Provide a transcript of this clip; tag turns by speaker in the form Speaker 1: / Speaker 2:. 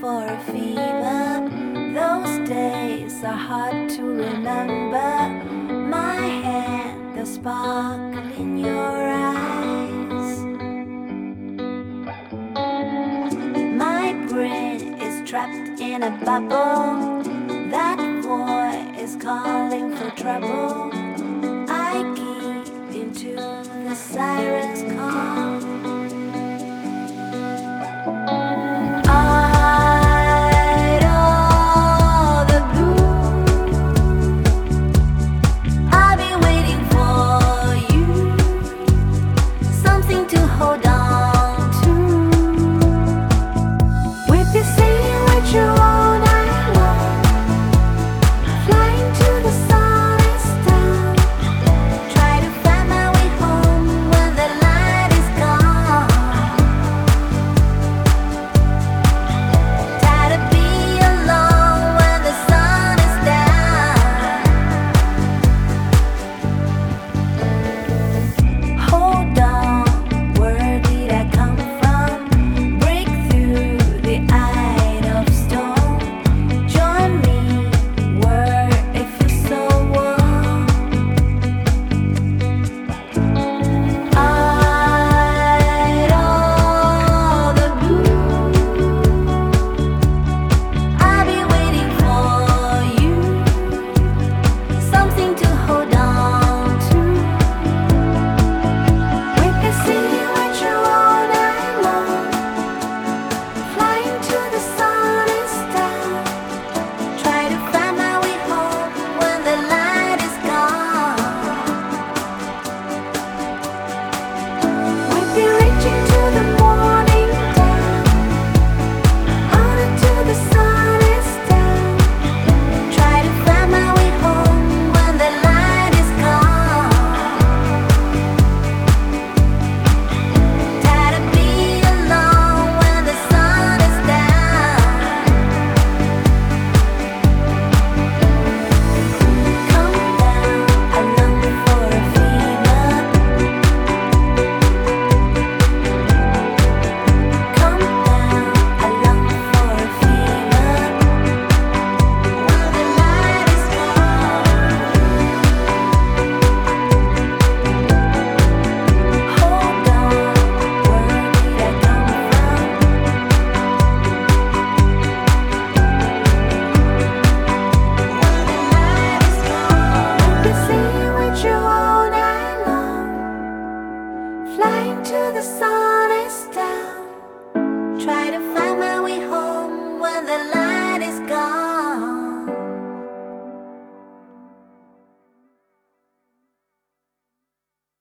Speaker 1: for a fever. Those days are hard to remember. My hand, the sparkle in your eyes. My brain is trapped in a bubble. That boy is calling for trouble. I give into the siren's call. Flying to the sun is down. Try to find my way home when the light is gone.